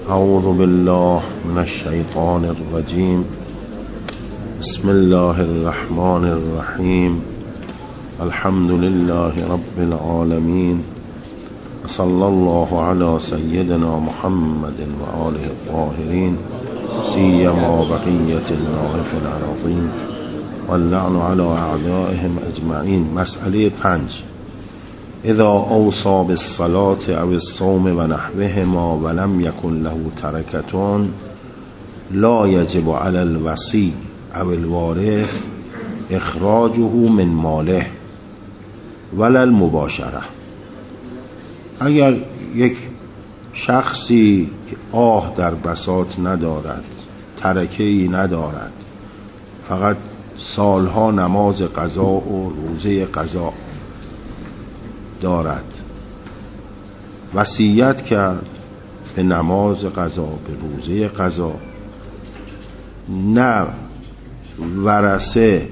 اعوذ بالله من الشیطان الرجیم. بسم الله الرحمن الرحیم. الحمد لله رب العالمین. صلی الله علی سیدنا محمد و آله الطاهرین سیما بقیة الله فی الارضین واللعن علی اعدائهم اجمعین. مسئله 5: اذا اوصى بالصلاة او الصوم و نحوهما ولم يكن له تركة لا يجب على الوصي او الوارث اخراجه من ماله ولا المباشره. اگر یک شخصی که آه در بساط ندارد، ترکه‌ای ندارد، فقط سالها نماز قضا و روزه قضا دارد، وصیت کرد به نماز قضا، به روزه قضا، نه ورثه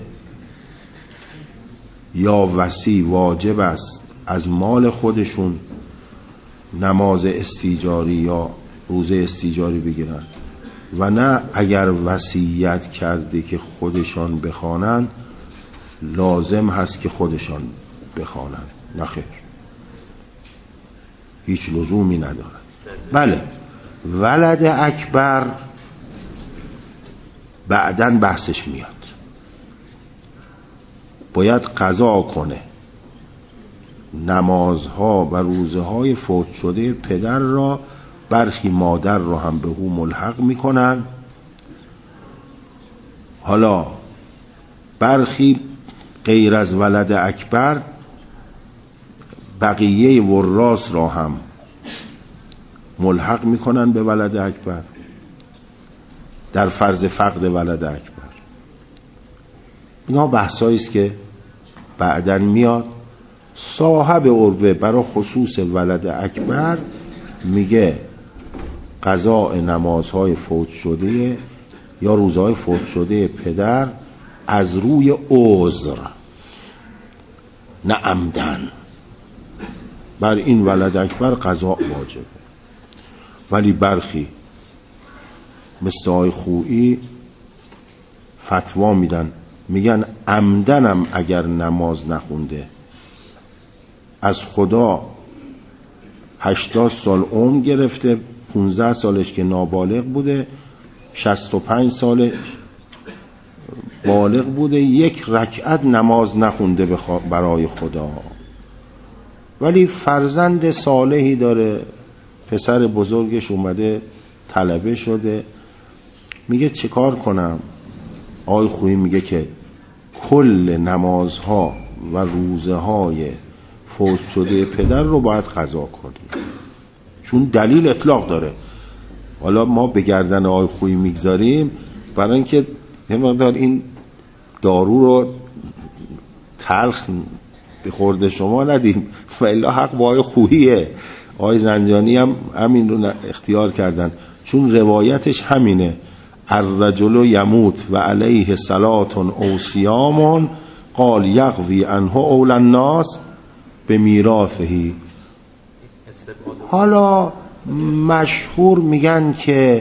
یا وصی واجب است از مال خودشون نماز استیجاری یا روزه استیجاری بگیرن، و نه اگر وصیت کرده که خودشان بخوانن لازم هست که خودشان بخوانن. نه خیر، هیچ لزومی ندارد. بله، ولد اکبر بعدن بحثش میاد، باید قضا کنه نمازها و روزه های فوت شده پدر را. برخی مادر را هم به او ملحق میکنن. حالا برخی غیر از ولد اکبر بقیه وراث را هم ملحق میکنن به ولد اکبر در فرض فقد ولد اکبر. اینا بحثایی است که بعداً میاد. صاحب عروه برای خصوص ولد اکبر میگه قضاء نمازهای فوت شده یا روزهای فوت شده پدر از روی عذر، نه عمدن، بر این ولد اکبر قضا واجبه. ولی برخی مثل آقای خویی فتوا میدن، میگن عمدنم اگر نماز نخونده، از خدا 80 سال عمر گرفته، 15 سالش که نابالغ بوده، 65 سالش بالغ بوده، یک رکعت نماز نخونده برای خدا، ولی فرزند صالحی داره، پسر بزرگش اومده طلبه شده، میگه چه کار کنم؟ آقای خویی میگه که کل نمازها و روزه های فوت شده پدر رو باید قضا کنیم، چون دلیل اطلاق داره. حالا ما به گردن آقای خویی میگذاریم برای اینکه این دارو رو تلخ به خورد شما ندیم، و الا حق با آقای خوییه. آقای زنجانی هم همین رو اختیار کردن، چون روایتش همینه: الرجل یموت و علیه صلاة او صیام قال یقضی عنه اول الناس به میراثه. حالا مشهور میگن که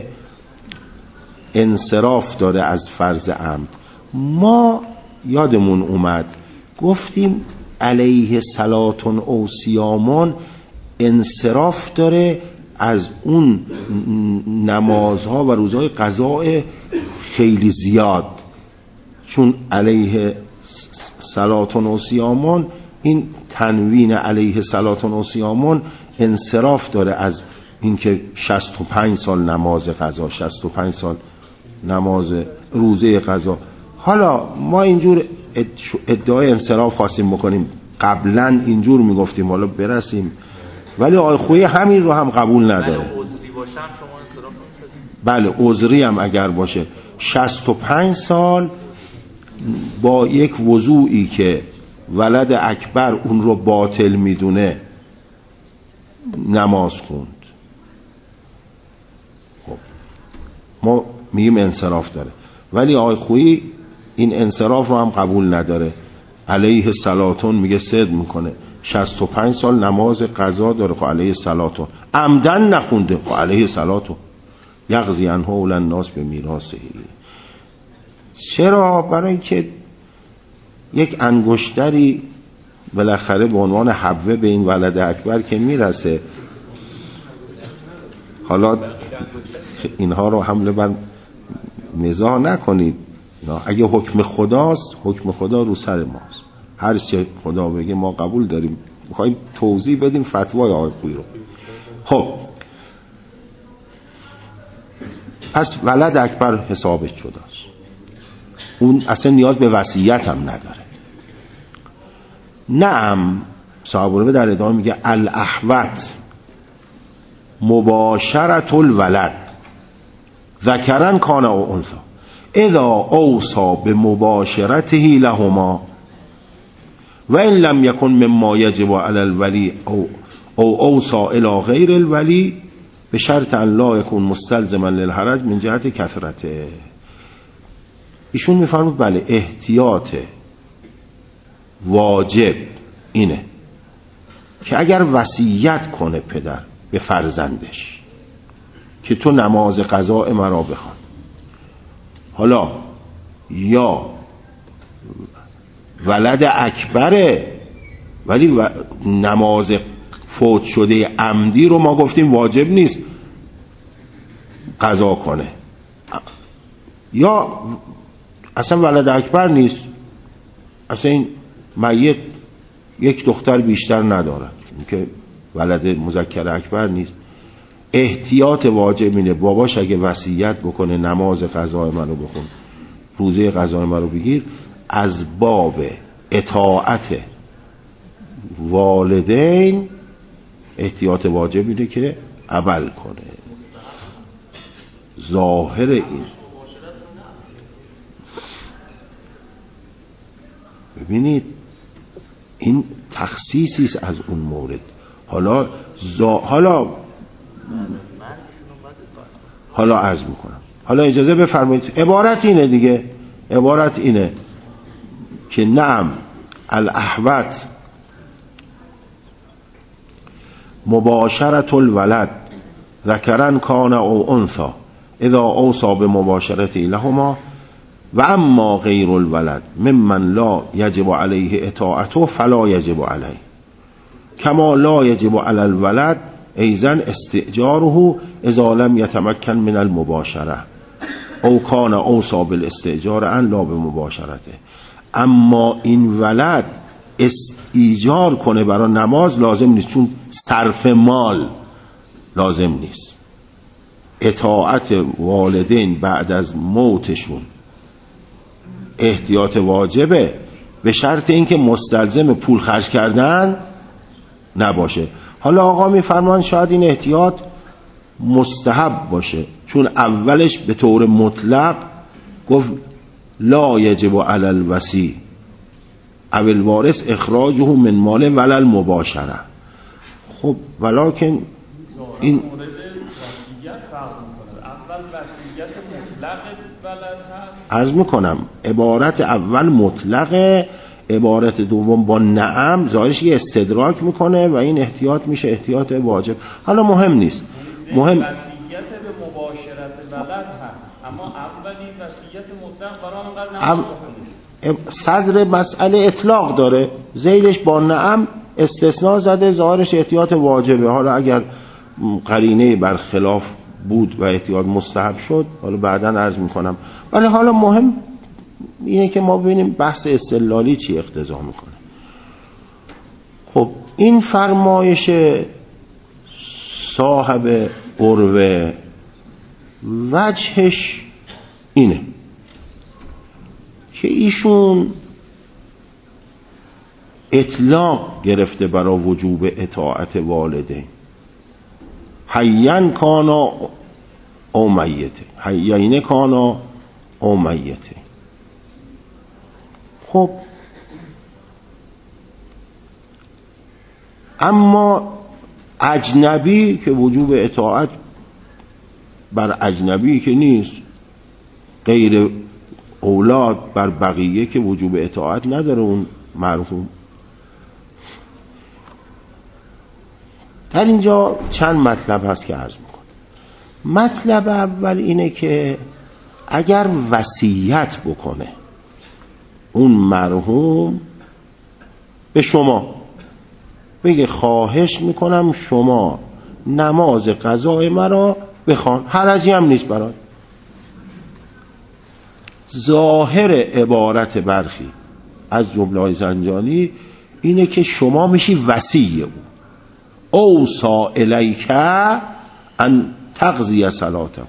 انصراف داره از فرض عمد. ما یادمون اومد گفتیم علیه صلاة او صیام انصراف داره از اون نمازها و روزهای قضاء خیلی زیاد، چون علیه صلاة و صیام، این تنوین علیه صلاة و صیام انصراف داره از اینکه 65 سال نماز قضا، 65 سال نماز روزه قضا. حالا ما اینجور ادعای انصراف خواستیم بکنیم، قبلا اینجور میگفتیم، حالا برسیم، ولی آقای خویی همین رو هم قبول نداره. بله، عذری هم اگر باشه 65 سال با یک وضوعی که ولد اکبر اون رو باطل میدونه نماز خوند. خب ما میگیم انصراف داره، ولی آقای خویی این انصراف رو هم قبول نداره. علیه صلاتون میگه صدق میکنه، 65 سال نماز قضا داره، خب علیه صلاتون. عمدن نخونده، خب علیه صلاتون. یقضی عنه اول الناس به میراثه. چرا؟ برای اینکه یک انگشتری بالاخره به عنوان حبه به این ولد اکبر که میرسه. حالا اینها رو حمله بر مزاح نکنید، اگه حکم خداست، حکم خدا رو سر ماست، هر چه خدا بگه ما قبول داریم. میخوایم توضیح بدیم فتوای آقای خویی رو. خب پس ولد اکبر حسابش شداست، اون اصلا نیاز به وصیت هم نداره. نعم صاحب در ادامه میگه الاحوت مباشرت الولد ذکرن کان او انثی اذا اوصى بمباشرته لهما و ان لم یکن مما یجب علی الولی او اوصى الى غیر الولی به شرط ان لا یکون مستلزما للحرج من جهت کثرته. ایشون میفرمود بله احتیاط واجب اینه که اگر وصیت کنه پدر به فرزندش که تو نماز قضاء مرا بخوان، حالا یا ولد اکبره ولی نماز فوت شده عمدی رو ما گفتیم واجب نیست قضا کنه، یا اصلا ولد اکبر نیست، اصلا این میت یک دختر بیشتر ندارد که ولد مذکر اکبر نیست. احتیاط واجب اینه باباش اگه وصیت بکنه نماز قضای منو بخون، روزه قضای منو بگیر، از باب اطاعت والدین احتیاط واجب اینه که عمل کنه. ظاهر این ببینید این تخصیصی است از اون مورد. حالا عرض میکنم، حالا اجازه بفرمایید عبارت اینه دیگه، عبارت اینه که نعم الاحوت مباشرت الولد ذکرن کان او انثی اذا اوصى بمباشرته لهما و اما غیر الولد ممن لا یجب علیه اطاعته فلا یجب علیه کما لا یجب علی الولد ایضا استئجاره اذا لم یتمکن من المباشره او کان اوصى بالاستئجار ان لا بمباشرته. اما این ولد ایجار کنه برای نماز لازم نیست، چون صرف مال لازم نیست. اطاعت والدین بعد از موتشون احتیاط واجبه به شرط اینکه مستلزم پول خرج کردن نباشه. حالا آقا میفرمان شاید این احتیاط مستحب باشه، چون اولش به طور مطلق گفت لا یجب علی الوصی او الوارث اخراجه من مال ولا المباشره. خب ولکن این عرض میکنم عبارت اول مطلقه، عبارت دوم با نعم ظاهرش یه استدراک میکنه و این احتیاط میشه احتیاط واجب. حالا مهم نیست، مهم وصیت به مباشرت ولد هست، اما اولین وصیت مطلق برای انقدر صدر مسئله اطلاق داره، ذیلش با نعم استثناء زده، ظاهرش احتیاط واجبه. حالا اگر قرینه برخلاف بود و احتیاط مستحب شد حالا بعداً عرض میکنم، ولی حالا مهم اینه که ما ببینیم بحث استدلالی چی اقتضا میکنه. خب این فرمایش صاحب عروه وجهش اینه که ایشون اطلاق گرفته برای وجوب اطاعت والدین، حیین کانا او میته، حیین کانا او میته. خب اما اجنبی که وجوب اطاعت بر اجنبی که نیست، غیر اولاد بر بقیه که وجوب اطاعت نداره اون مرحوم. در اینجا چند مطلب هست که عرض میکنم. مطلب اول اینه که اگر وصیت بکنه اون مرحوم به شما، بگه خواهش میکنم شما نماز قضای مرا بخوان، حرجی هم نیست برای. ظاهر عبارت برخی از جمله زنجانی اینه که شما میشی وصی او اوصا الیک ان تقضی صلاته،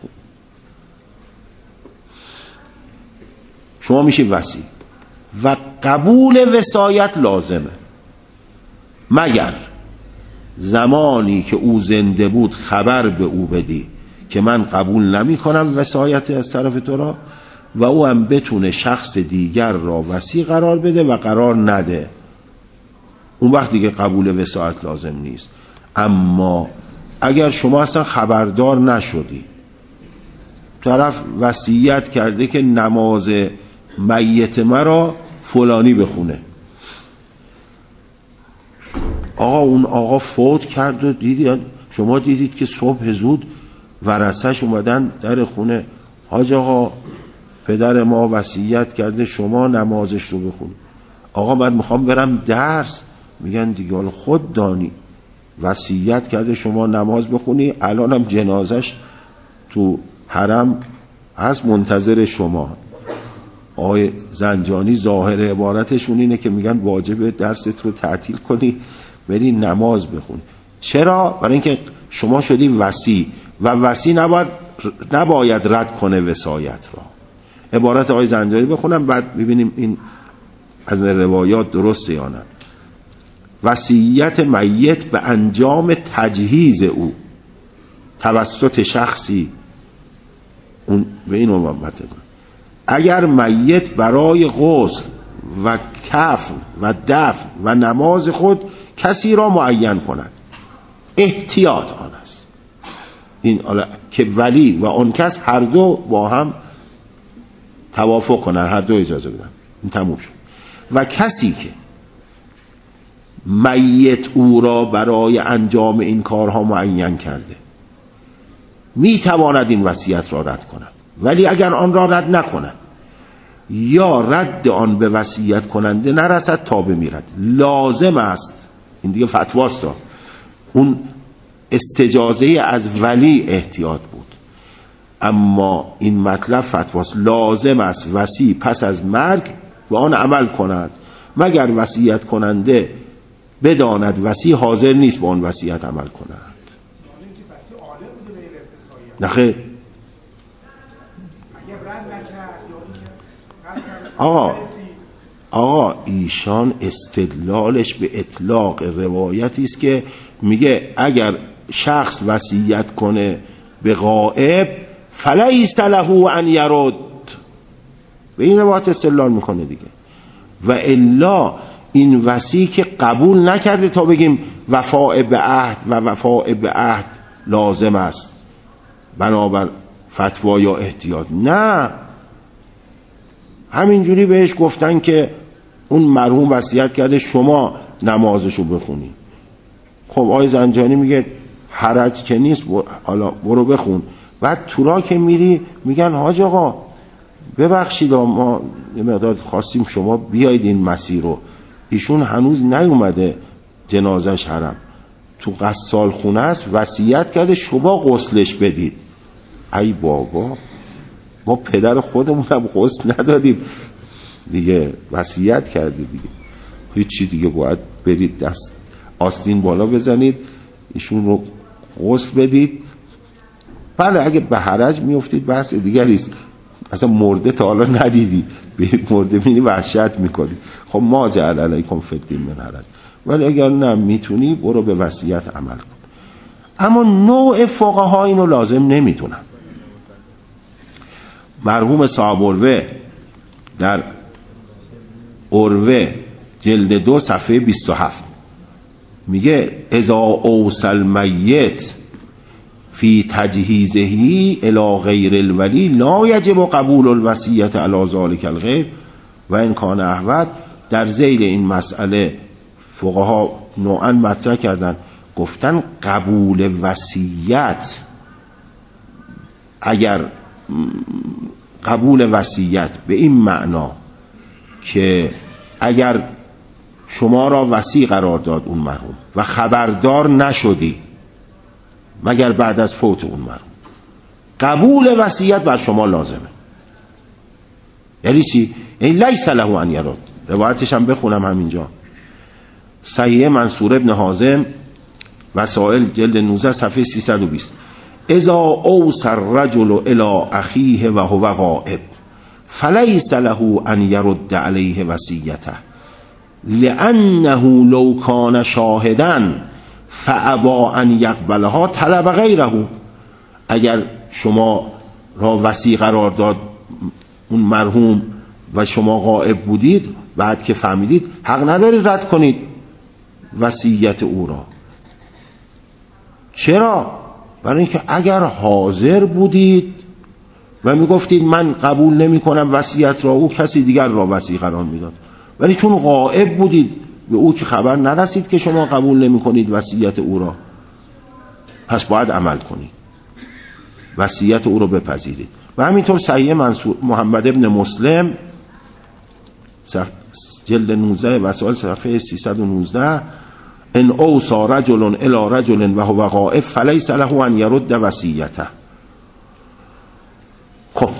شما میشی وصی و قبول وصایت لازمه، مگر زمانی که او زنده بود خبر به او بدی که من قبول نمی کنم وصایت از طرف تو را، و او هم بتونه شخص دیگر را وصی قرار بده و قرار نده، اون وقتی که قبول وصایت لازم نیست. اما اگر شما اصلا خبردار نشدی، طرف وصیت کرده که نماز میت مرا فلانی بخونه، اون آقا فوت کرد و دیدید، شما دیدید که صبح زود ورثه‌اش اومدن در خونه، حاج آقا پدر ما وصیت کرده شما نمازش رو بخون. آقا من میخوام برم درس. میگن دیگه حالا خود دانی، وصیت کرده شما نماز بخونی، الانم جنازش تو حرم هست منتظر شما. آقای زنجانی ظاهر عبارتشون اینه که میگن واجب درست رو تعطیل کنی بری نماز بخونی. چرا؟ برای اینکه شما شدی وصی و وصی نباید رد کنه وصایت را. عبارت آقای زنجانی بخونم بعد ببینیم این از روایات درسته یا نه. وصیت میت به انجام تجهیز او توسط شخصی، اون به این عنوان مطلب، اگر میت برای غسل و کفن و دفن و نماز خود کسی را معین کند، احتیاط آن است. این که ولی و آن کس هر دو با هم توافق کنن، هر دو اجازه بدن، این تموم شد. و کسی که میت او را برای انجام این کارها معین کرده می تواند این وصیت را رد کند، ولی اگر آن را رد نکند یا رد آن به وصیت کننده نرسد تا بمیرد، لازم است، این دیگه فتواست، اون استجازه از ولی احتیاط بود، اما این مطلب فتواست، لازم است وصی پس از مرگ به آن عمل کند، مگر وصیت کننده بداند وصی حاضر نیست به آن وصیت عمل کند. نخیر آقا ایشان استدلالش به اطلاق روایتی است که میگه اگر شخص وصیت کنه به غائب فلیس له ان یرد، به این روایت استدلال میکنه دیگه. و الا این وصی که قبول نکرده تا بگیم وفاء به عهد و وفاء به عهد لازم است بنابر فتوا یا احتیاط، نه، همینجوری بهش گفتن که اون مرحوم وصیت کرده شما نمازشو بخونی. خب آقای زنجانی میگه حرج که نیست، حالا برو بخون. بعد تو راه که میری میگن حاج آقا ببخشید ما مقدار خواستیم شما بیاید این مسیر رو، ایشون هنوز نیومده جنازش حرم، تو غسال خونه است، وصیت کرده شما غسلش بدید. ای بابا ما پدر خودمون هم غسل ندادیم دیگه، وصیت کرده دیگه، هیچی دیگه، باید برید دست آستین بالا بزنید ایشون رو غسل بدید. بله اگه به حرج میافتید بحث دیگریست، اصلا مرده تا حالا ندیدی، به مرده بینی وحشت میکنی، خب ما جعل علیکم فی الدین من حرج، ولی اگر نه میتونی برو به وصیت عمل کن. اما نوع فقها اینو لازم نمیتونن. مرحوم صاحب اروه در اروه جلد 2 صفحه 27 میگه اذا اوصل میت فی تجهیزهی الی غیر الولی لا یجب قبول الوصیت علی ذلک الغیر و ان کان احوط. در ذیل این مسئله فقها نوعا مطرح کردن، گفتن قبول وصیت اگر قبول وصیت به این معنا که اگر شما را وصی قرار داد اون مرحوم و خبردار نشدی مگر بعد از فوت اون مرحوم، قبول وصیت بر شما لازمه. یعنی چی؟ یعنی لیس له ان یرد. روایتش هم بخونم همینجا، صحیح منصور ابن حازم وسائل جلد 19 صفحه 320: اذا اوصى الرجل الى اخیه و هو غائب فلیس له ان یرد علیه وصیته لانه لو کان شاهدا فابا ان یقبلها طلب غیره. اگر شما را وصی قرار داد اون مرحوم و شما غائب بودید، بعد که فهمیدید حق ندارید رد کنید وصیت او را. چرا؟ برای اینکه اگر حاضر بودید و میگفتید من قبول نمی کنم وصیت را، او کسی دیگر را وصی قرار میداد، ولی چون غائب بودید به او که خبر نرسید که شما قبول نمی کنید وصیت او را، پس باید عمل کنید، وصیت او را بپذیرید. و همینطور صحیح منصور محمد ابن مسلم جلد 19 وسائل صفحه 319: ان اوصى رجل الى رجل و هو غائب فلیس له ان یرد وصیته. خب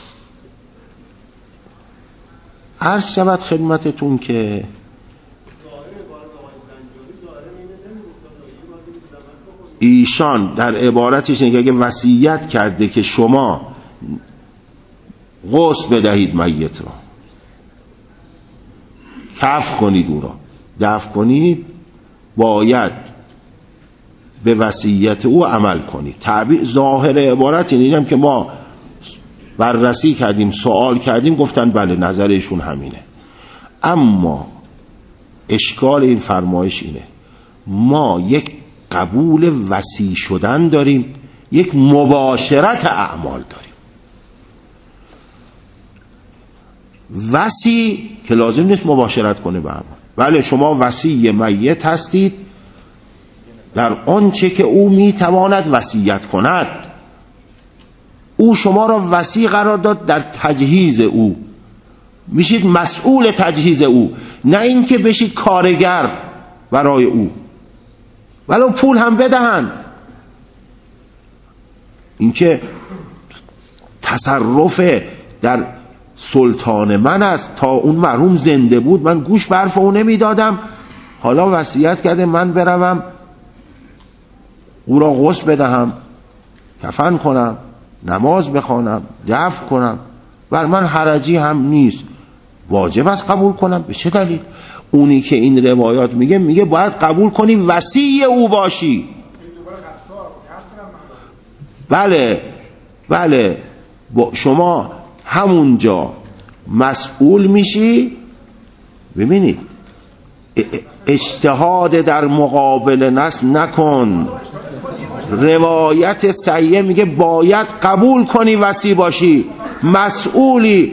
عرض شود خدمتتون که ایشان در عبارتش اینه که اگه وصیت کرده که شما غسل بدهید میت را، کفن کنید، او را دفن کنید، باید به وصیت او عمل کنید. تعبیر ظاهر عبارت اینم که ما بررسی کردیم، سوال کردیم، گفتن بله نظرشون همینه. اما اشکال این فرمایش اینه ما یک قبول وصی شدن داریم، یک مباشرت اعمال داریم. وصی که لازم نیست مباشرت کنه به اعمال. بله شما وصی میت هستید در آنچه که او میتواند وصیت کند. او شما را وصی قرار داد در تجهیز او، میشید مسئول تجهیز او، نه اینکه بشید کارگر برای او ولو پول هم بدهند. اینکه تصرف در سلطان من است، تا اون مرحوم زنده بود من گوش به حرف او نمیدادم، حالا وصیت کرده من بروم او را غسل بدهم، کفن کنم، نماز بخوانم، دفن کنم، بر من حرجی هم نیست، واجب است قبول کنم. به چه دلیل؟ اونی که این روایات میگه باید قبول کنی وصی او باشی. بله شما همونجا مسئول میشی. ببینید اجتهاد در مقابل نص نکن. روایت صحیح میگه باید قبول کنی وصی باشی، مسئولی.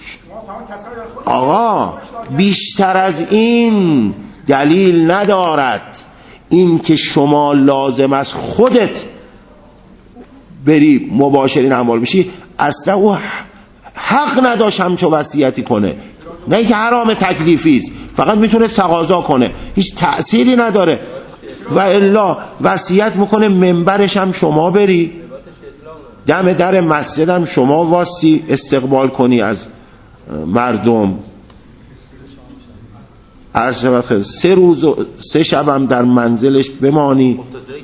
آقا بیشتر از این دلیل ندارد. این که شما لازم است خودت بری مباشرین اعمال بشی، اصلا او حق نداشت همچو وصیتی کنه. نه اینکه حرام تکلیفی است، فقط میتونه تقاضا کنه، هیچ تأثیری نداره. و الا وصیت میکنه منبرش هم شما بری، دم در مسجد هم شما واسطی استقبال کنی از مردم. عرض وقت 3 روز و 3 شب هم در منزلش بمانی.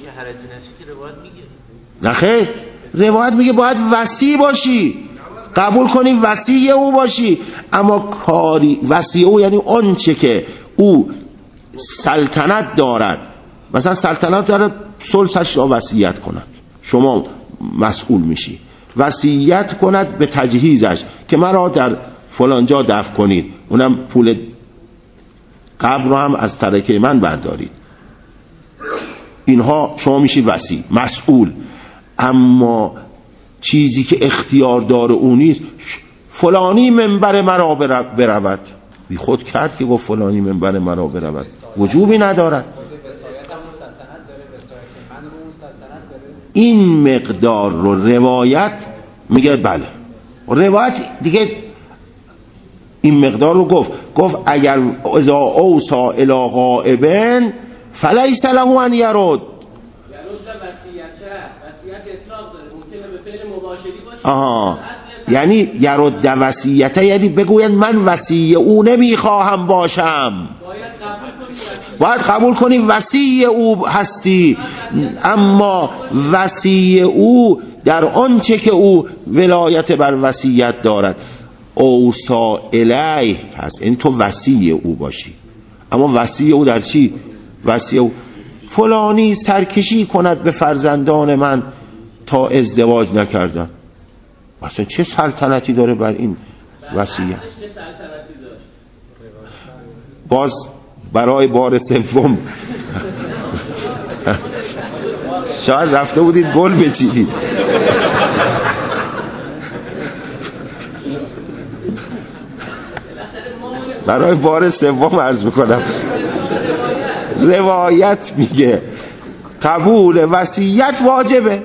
نه خیر، روایت میگه باید وصی باشی، قبول کنی وصی او باشی. اما کاری وصی او یعنی اون چه که او سلطنت دارد، مثلا سلطنت دارد سلطش را وصیت کند، شما مسئول میشی وصیت کند به تجهیزش که مرا در فلان جا دفن کنید، اونم پول قبر رو هم از ترکه من بردارید. اینها شما میشی وصی، مسئول. اما چیزی که اختیار داره اون نیست. فلانی منبر مرا برود، بی خود کرد که گفت فلانی منبر مرا برود، وجوبی ندارد. این مقدار رو روایت میگه بله. روایت دیگه این مقدار رو گفت اگر اذا اوصا الی غائب فلیس له ان یرد. وصیت اطلاق داره، ممکنه به فعل مباشری باشه. یعنی یرد وصیته، یعنی بگوید من وصی او نمیخواهم باشم، باید قبول کنی وصی او هستی، اما وصی او در آنچه که او ولایت بر وصیت دارد. اوصا الیه هست، این تو وصی او باشی. اما وصی او در چی؟ وصی او فلانی سرکشی کند به فرزندان من تا ازدواج نکردن. اصلا چه سلطنتی داره بر این وصیت؟ باز برای بار سوم شاید رفته بودید گل بچینید. برای بار سوم عرض میکنم، روایت میگه قبول وصیت واجبه.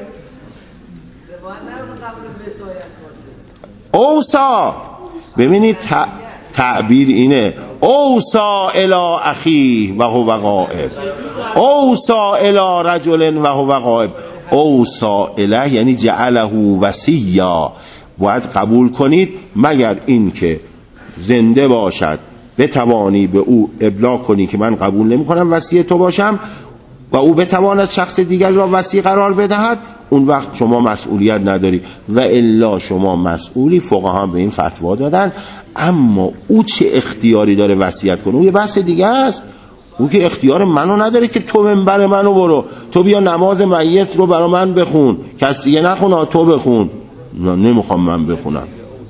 اوصا، ببینید تعبیر اینه، اوصا الی اخیه و هو غائب، اوصا الی رجل و هو غائب. اوصا الیه یعنی جعله وصیا، باید قبول کنید مگر این که زنده باشد بتوانی به او ابلاغ کنی که من قبول نمی کنم وصی تو باشم و او بتواند شخص دیگر را وصی قرار بدهد، اون وقت شما مسئولیت نداری و الا شما مسئولی. فقها به این فتوا دادن. اما او چه اختیاری داره وصیت کنه؟ اون یه بحث دیگه است. اون که اختیار منو نداره که تو منبر منو برو، تو بیا نماز میت رو برا من بخون، کسی دیگه نخونه، تو بخون. نمیخوام من بخونم.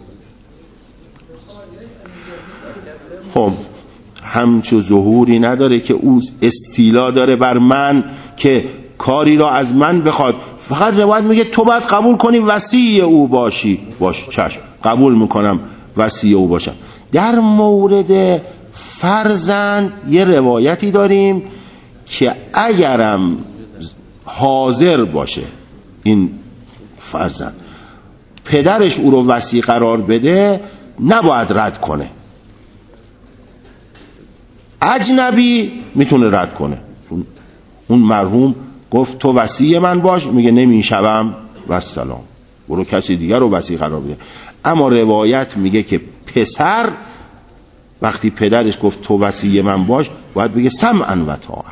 خب همچو ظهوری نداره که او استیلا داره بر من که کاری را از من بخواد. فقط روایت میگه تو باید قبول کنی وصی او باشی. باش، چشم، قبول میکنم وصی او باشم. در مورد فرزند یه روایتی داریم که اگرم حاضر باشه این فرزند، پدرش او رو وصی قرار بده، نباید رد کنه. اجنبی میتونه رد کنه. اون مرحوم گفت تو وصی من باش، میگه نمیشوم و سلام، برو کسی دیگر رو وصی قرار بده. اما روایت میگه که پسر وقتی پدرش گفت تو وصی من باش، باید بگه سمعا و طاعه.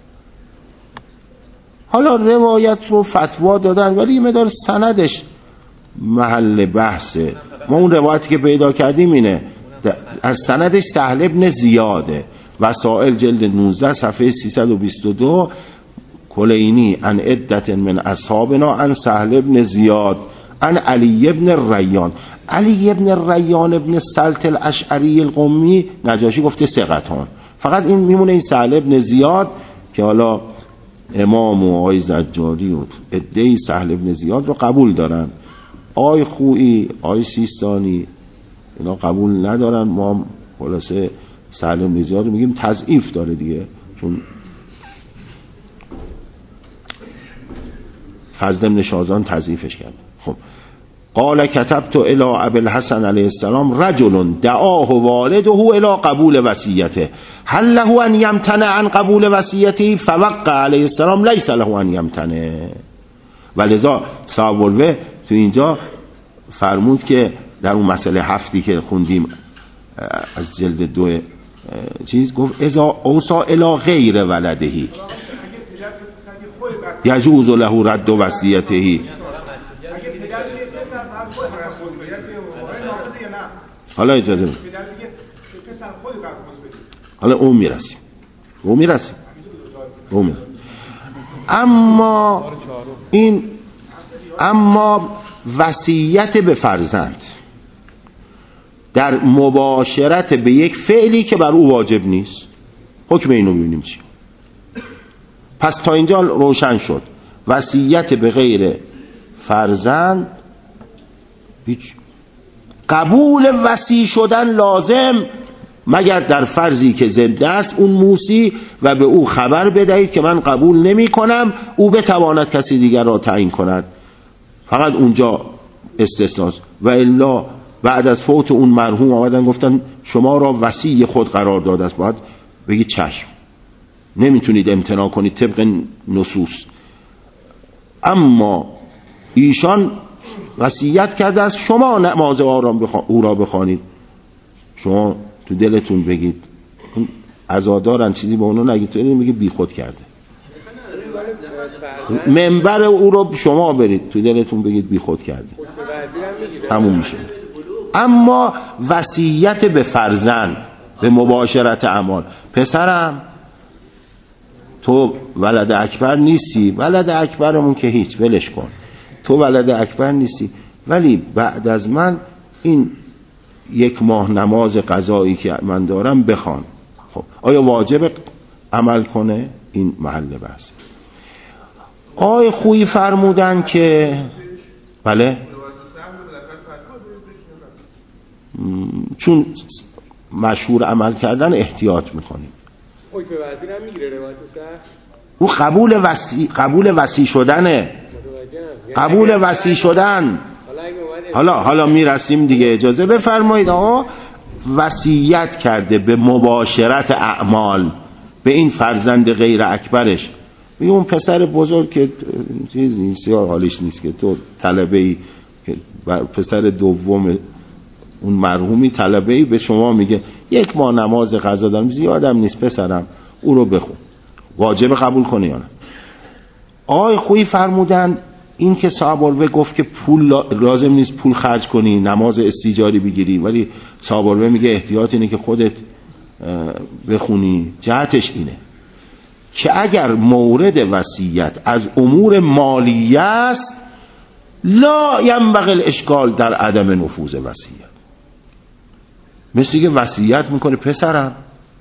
حالا روایت رو فتوا دادن ولی یه مقدار سندش محل بحثه. ما اون روایتی که پیدا کردیم اینه، از سندش سهل ابن زیاده، وسائل جلد 19 صفحه 322، کلینی عن عدت من اصحابنا عن سهل ابن زیاد عن علی ابن ریان. علی ابن ریان ابن سلط الاشعری القمی، نجاشی گفته ثقتان. فقط این میمونه این سهل ابن زیاد که حالا امام و آقای زجاجی و عده‌ای سهل ابن زیاد رو قبول دارن، آقای خویی، آقای سیستانی اینا قبول ندارن. ما خلاصه سهل ابن زیاد رو میگیم تضعیف داره دیگه، چون فضل ابن شازان تضعیفش کرد. خب قال كتبت الى ابي الحسن علیه السلام رجل دعاه والده الى قبول وصیته هل له ان يمتنع عن قبول وصیته فوقع علیه السلام ليس له ان يمتنع. ولذا صاحب الوه تو اینجا فرمود که در اون مسئله هفتی که خوندیم از جلد 2 چیز گفت اذا اوصى الى غیر ولده یجوز له رد وصیته. حالا اجازه بده، حالا اون میرسیم. اما وصیت به فرزند در مباشرت به یک فعلی که بر او واجب نیست، حکم اینو ببینیم چی. پس تا اینجا روشن شد وصیت به غیر فرزند هیچ قبول وصی شدن لازم مگر در فرضی که زنده است اون موصی و به او خبر بدهید که من قبول نمی کنم، او بتواند کسی دیگر را تعیین کند. فقط اونجا استثناست. و الا بعد از فوت اون مرحوم آمدن گفتن شما را وصی خود قرار داده است، باید بگید چشم، نمیتونید امتناع کنید طبق نصوص. اما ایشان وصیت کرده است شما نماز او را بخوانید. شما تو دلتون بگید، عزادارن چیزی به اونو نگید، تو میگه بی خود کرده. منبر او رو شما برید تو دلتون بگید بی خود کرده، تموم میشه. اما وصیت به فرزند به مباشرت اعمال، پسرم تو ولد اکبر نیستی، ولد اکبرمون که هیچ ولش کن، تو ولد اکبر نیستی، ولی بعد از من این 1 ماه نماز قضایی که من دارم بخوان. خب آیا واجب عمل کنه؟ این محل بحث. آقای خویی فرمودن که بله، چون مشهور عمل کردن احتیاط میکنیم. او قبول وصی شدنه، قبول وصی شدن. حالا میرسیم دیگه، اجازه بفرمایید. آقا وصیت کرده به مباشرت اعمال به این فرزند غیر اکبرش، میگه اون پسر بزرگ که چیز نیست، یا حالیش نیست که تو طلبه‌ای، که پسر دوم اون مرحومی طلبه‌ای به شما میگه 1 ماه نماز قضا دارم، زیادم نیست پسرم، او رو بخون، واجب قبول کنی یا نه؟ آقای خویی فرمودن این که صاحب الوه گفت که پول لازم نیست پول خرج کنی، نماز استیجاری بگیری، ولی صاحب الوه میگه احتیاط اینه که خودت بخونی. جهتش اینه که اگر مورد وصیت از امور مالیه است، لا ینبغی الاشکال در عدم نفوذ وصیت. مثل که وصیت میکنه پسرم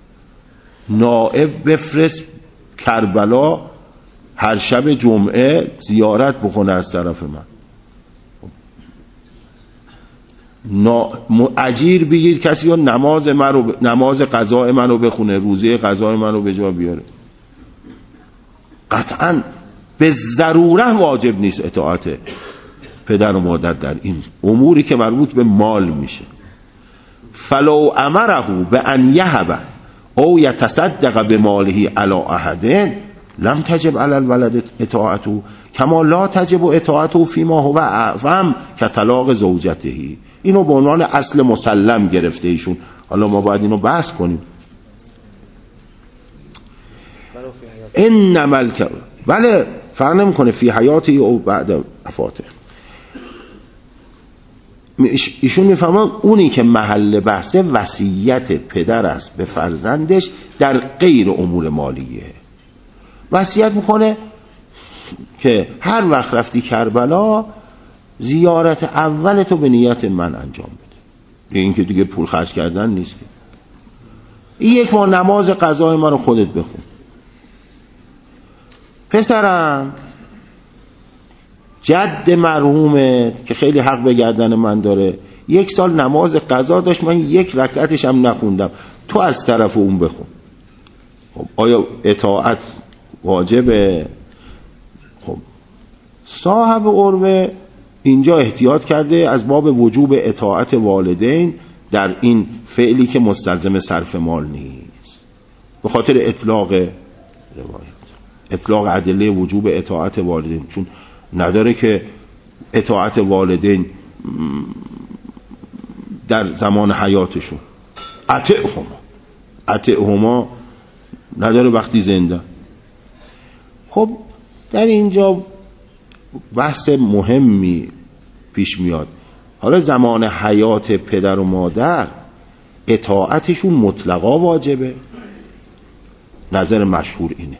نائب بفرست کربلا هر شب جمعه زیارت بکنه از طرف من، اجیر بگیر کسی ها نماز قضای منو بخونه، روزه قضای منو به جا بیاره. قطعا به ضروره واجب نیست اطاعت پدر و مادر در این اموری که مربوط به مال میشه. فلو امره به ان یهب او یتصدق به ماله علی احد لم تجب علی الولد اطاعته کما لا تجب اطاعته فیما هو اعظم کطلاق زوجته. اینو به عنوان اصل مسلم گرفته ایشون. حالا ما باید اینو بحث کنیم. انما بله فرق نمیکنه فی حیاته او بعد وفاته. ایشون میفهمن اونی که محل بحث وصیت پدر است به فرزندش در غیر امور مالیه. وصیت میکنه که هر وقت رفتی کربلا زیارت اول تو به نیت من انجام بده. این که دیگه پول خرج کردن نیست که. این 1 ماه نماز قضای من رو خودت بخون. پسرم جد مرحومت که خیلی حق به گردن من داره 1 سال نماز قضا داشت، من 1 رکعتش هم نخوندم، تو از طرف اون بخون. خب آیا اطاعت واجبه؟ خب صاحب عروه اینجا احتیاط کرده از باب وجوب اطاعت والدین در این فعلی که مستلزم صرف مال نیست، به خاطر اطلاق روایت، اطلاق ادله وجوب اطاعت والدین، چون نداره که اطاعت والدین در زمان حیاتشون اطعهما نداره وقتی زنده. خب در اینجا بحث مهمی پیش میاد. حالا زمان حیات پدر و مادر اطاعتشون مطلقا واجبه؟ نظر مشهور اینه.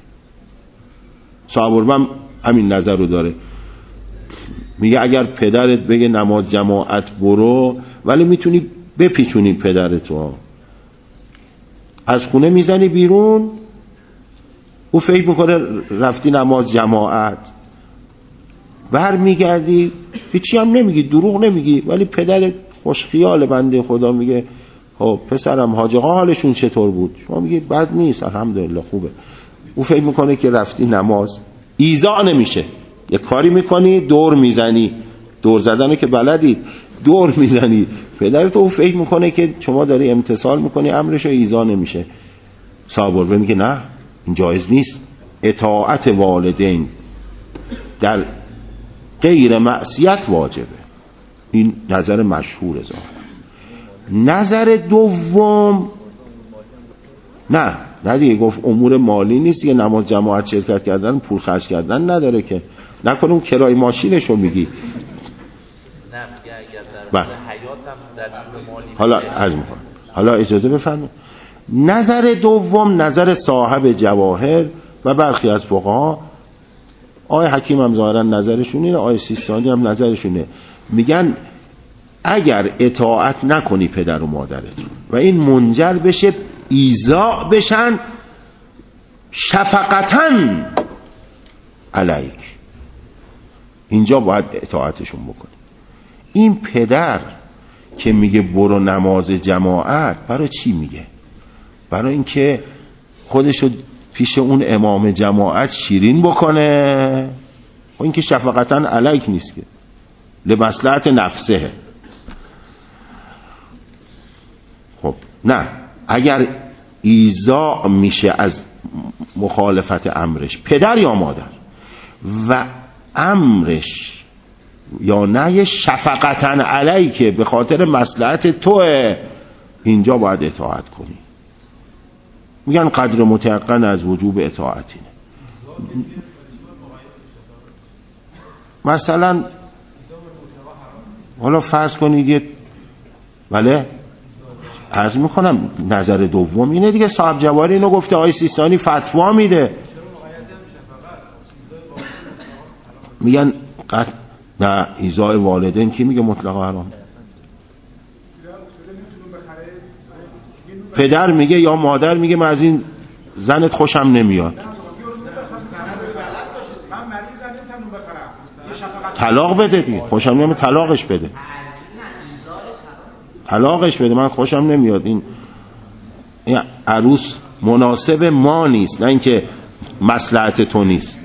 صاحب همین نظر رو داره، میگه اگر پدرت بگه نماز جماعت برو، ولی میتونی بپیچونی پدرتو، از خونه میزنی بیرون، او فکر میکنه رفتی نماز جماعت، بر میگردی هیچی هم نمیگی، دروغ نمیگی، ولی پدرت خوش خیال بنده خدا میگه خب پسرم حاج آقا حالشون چطور بود؟ شما میگی بد نیست الحمدلله خوبه. او فکر میکنه که رفتی نماز، ایذا نمیشه، یه کاری میکنی دور میزنی، دور زدن که بلدید، دور میزنی. پدرت او فکر میکنه که شما داری امتثال میکنی، امرش رو ایزا نمیشه. صاحب البه میگه نه، این جایز نیست. اطاعت والدین در غیر معصیت واجبه. این نظر مشهور ظاهر. نظر دوم نه دیگه، گفت امور مالی نیست دیگه، نماز جماعت شرکت کردن پول خرج کردن نداره که. نکنه اون کرای ماشینشو میگی. نه اگر در حیاتم در مالی حالا عرض میکنم، حالا اجازه بفرمایید. نظر دوم نظر صاحب جواهر و برخی از فقها، آقای حکیم هم ظاهرا نظرشون اینه، آقای سیستانی هم نظرشونه، میگن اگر اطاعت نکنی پدر و مادرت رو و این منجر بشه ایذا بشن شفقتاً علیک، اینجا باید اطاعتشون بکنی. این پدر که میگه برو نماز جماعت، برای چی میگه؟ برای اینکه خودشو پیش اون امام جماعت شیرین بکنه. و اینکه شفقتاً علیک نیست که، لمصلحت نفسه. خب نه، اگر ایذا میشه از مخالفت امرش پدر یا مادر و امرش یا نه شفقتاً علیک به خاطر مصلحت توه، اینجا باید اطاعت کنی. میگن قدر متيقن از وجوب اطاعتینه. مثلا حالا فرض کنید یه بله عرض میکنم نظر دوم اینه دیگه، صاحب جواهر اینو گفته، آقای سیستانی فتوا میده، میگن نه ایذاء والدین کی میگه مطلقا حرام؟ پدر میگه یا مادر میگه من از این زنت خوشم نمیاد، طلاق بده دیگه. خوشم نمیاد طلاقش بده، طلاقش بده، من خوشم نمیاد، این عروس مناسب ما نیست، نه اینکه مصلحت تو نیست.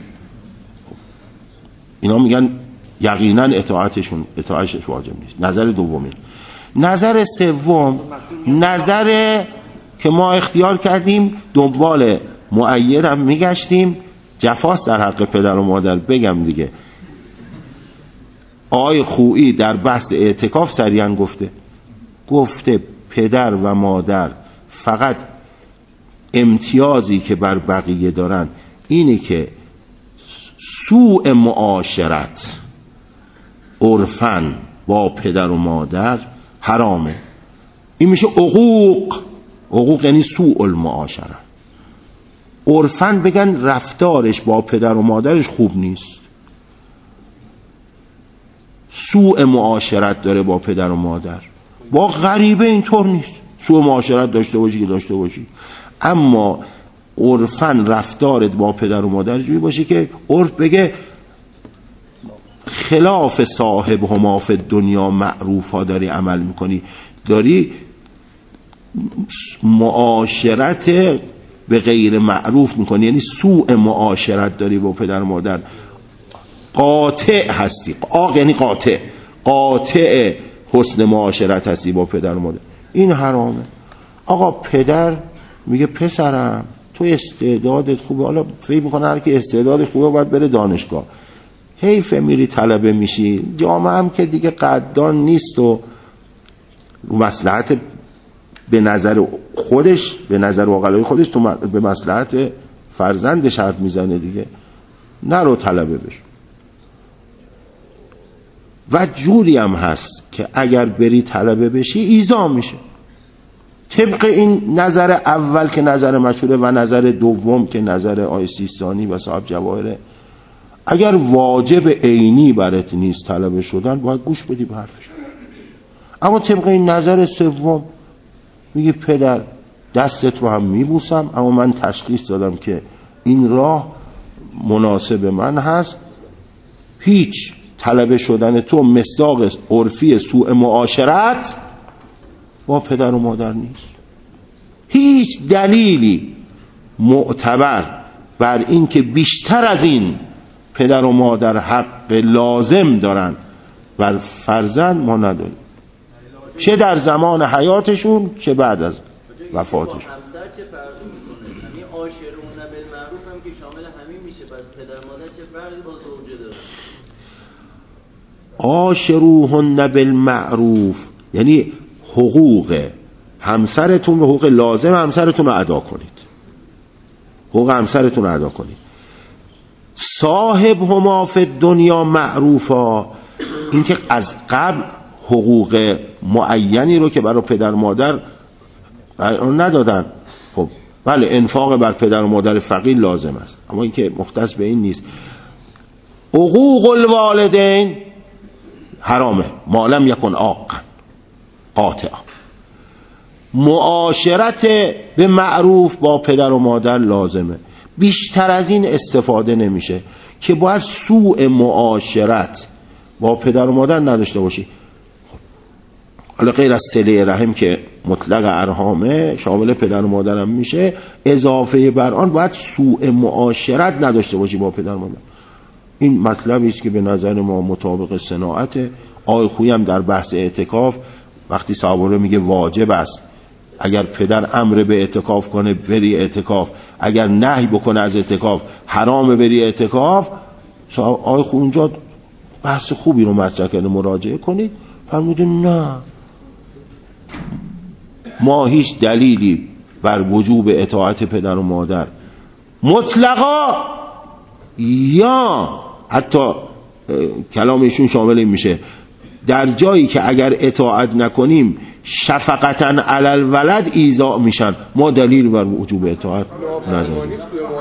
اینا میگن یقینا اطاعتش واجب نیست. نظر دومی. نظر سوم نظر که ما اختیار کردیم، دنبال مؤید هم میگشتیم، جفاست در حق پدر و مادر. بگم دیگه آقای خویی در بحث اعتکاف صریحاً گفته پدر و مادر فقط امتیازی که بر بقیه دارن اینه که سوء معاشرت عرفاً با پدر و مادر حرامه. این میشه عقوق یعنی سوء المعاشره. عرفاً بگن رفتارش با پدر و مادرش خوب نیست، سوء معاشرت داره با پدر و مادر. با غریبه اینطور نیست، سوء معاشرت داشته باشی، اما عرفاً رفتارت با پدر و مادر جوری باشه که عرف بگه خلاف صاحب هما فی دنیا معروف ها داری عمل میکنی، داری معاشرت به غیر معروف میکنی، یعنی سوء معاشرت داری با پدر و مادر، قاطع هستی. یعنی قاطع حسن معاشرت هستی با پدر و مادر، این حرامه. آقا پدر میگه پسرم تو استعدادت خوبه، حالا فکر میکنه هر کی استعدادش خوبه باید بره دانشگاه، حیف میری طلبه میشی، جامعه هم که دیگه قدردان نیست و مصلحت به نظر خودش، به نظر عقلای خودش تو به مصلحت فرزندش حرف میزنه دیگه، نرو طلبه بش. و جوری هم هست که اگر بری طلبه بشی ایذا میشه، طبق این نظر اول که نظر مشهوره و نظر دوم که نظر آقای سیستانی و صاحب جواهره. اگر واجب عینی برات نیست طلبه شدن، باید گوش بدی به حرفش. اما طبق این نظر سوم میگه پدر دستت رو هم میبوسم، اما من تشخیص دادم که این راه مناسب من هست، هیچ طلبه شدن تو مصداق عرفی سوء معاشرت با پدر و مادر نیست. هیچ دلیلی معتبر بر این که بیشتر از این پدر و مادر حق لازم دارن بر فرزند ما نداریم، چه در زمان حیاتشون چه بعد از وفاتشون. همسر چه فرقی میکنه؟ یعنی عاشرون بالمعروف هم که شامل همین میشه، پس پدر مادر چه فرقی با زوجه داره؟ عاشروهن بالمعروف یعنی حقوق همسرتون و حقوق لازم همسرتون رو ادا کنید، حقوق همسرتون رو ادا کنید. صاحب هما فی دنیا معروفا، این که از قبل حقوق معینی رو که برای پدر مادر ندادن، خب بله انفاق بر پدر و مادر فقیر لازم است، اما این که مختص به این نیست. حقوق الوالدین حرامه ما لم یکن عاقا قاطعا. معاشرت به معروف با پدر و مادر لازمه، بیشتر از این استفاده نمیشه که باید سوء معاشرت با پدر و مادر نداشته باشی. حالا غیر از صله رحم که مطلق ارحامه شامل پدر و مادرم میشه، اضافه بر آن باید سوء معاشرت نداشته باشی با پدر و مادر. این مطلبی است که به نظر ما مطابق صناعت. آقای خویی هم در بحث اعتکاف وقتی صحابه میگه واجب است اگر پدر امر به اعتکاف کنه بری اعتکاف، اگر نهی بکنه از اعتکاف حرام بری اعتکاف، آقای خویی اونجا بحث خوبی رو مطرح کرده، مراجعه کنید. فرموده نه، ما هیچ دلیلی بر وجوب اطاعت پدر و مادر مطلقا یا حتی کلام ایشون شامل این میشه در جایی که اگر اطاعت نکنیم شفقتاً علی الولد ایذا میشن، ما دلیل بر وجوب اطاعت نداریم.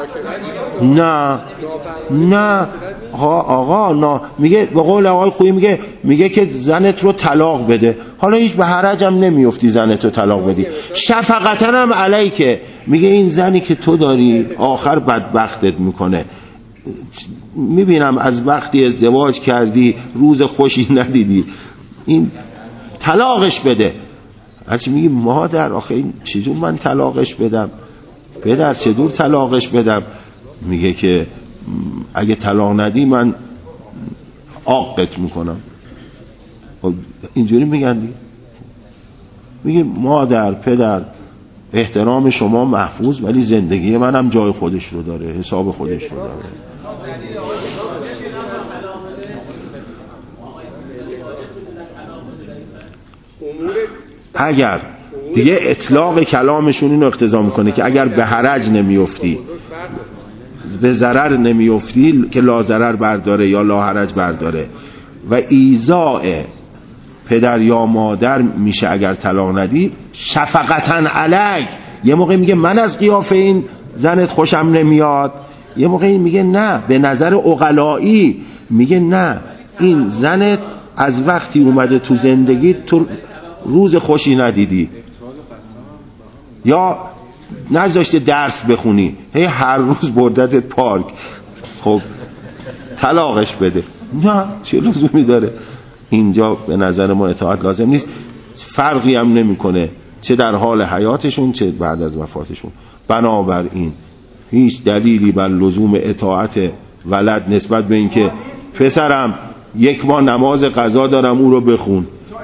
نه آقا نه، میگه به قول آقای خویی میگه که زنت رو طلاق بده، حالا هیچ به حرج هم نمیافتی زنت رو طلاق بدی، شفقتاً هم علیکه، میگه این زنی که تو داری آخر بدبختت میکنه. میبینم از وقتی ازدواج کردی روز خوشی ندیدی، این طلاقش بده. هرچی میگی مادر آخه این چجور من طلاقش بدم، پدر چجور طلاقش بدم؟ میگه که اگه طلاق ندی من عاقت میکنم. اینجوری میگن دی؟ میگه مادر پدر احترام شما محفوظ ولی زندگی منم جای خودش رو داره، حساب خودش رو داره. اگر دیگه اطلاق کلامشون اینو اقتضا میکنه که اگر به حرج نمیافتی، به ضرر نمیافتی که لا ضرر برداره یا لا حرج برداره، و ایذاء پدر یا مادر میشه اگر طلاق ندی، شفقتاً علیک. یه موقع میگه من از قیافه این زنت خوشم نمیاد، یه موقع میگه نه به نظر عقلایی میگه نه این زنت از وقتی اومده تو زندگی تو روز خوشی ندیدی یا نذاشته درس بخونی، هر روز بردتت پارک، خب طلاقش بده. نه چه لزومی داره؟ اینجا به نظر ما اطاعت لازم نیست، فرقی هم نمیکنه چه در حال حیاتشون چه بعد از وفاتشون. بنابراین هیچ دلیلی بر لزوم اطاعت ولد نسبت به اینکه پسرم یک ماه نماز قضا دارم او رو بخون،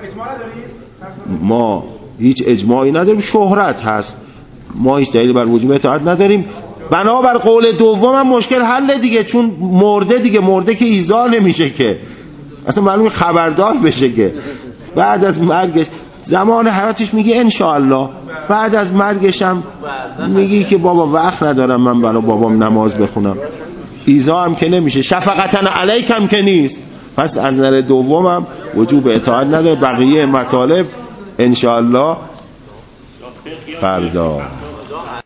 ما هیچ اجماعی نداریم، شهرت هست، ما هیچ دلیلی بر وجوب اطاعت نداریم. بنابر قول دوم هم مشکل حل دیگه، چون مرده که ایذا نمیشه که اصلا معلومه خبردار بشه که بعد از مرگش زمان حیاتش میگه انشاءالله، بعد از مرگش هم میگی که بابا وقت ندارم من برای بابام نماز بخونم، ایذا هم که نمیشه، شفقتاً علیک هم که نیست. پس از نظر دوم هم وجوب اطاعت نداره. بقیه مطالب انشاءالله فردا.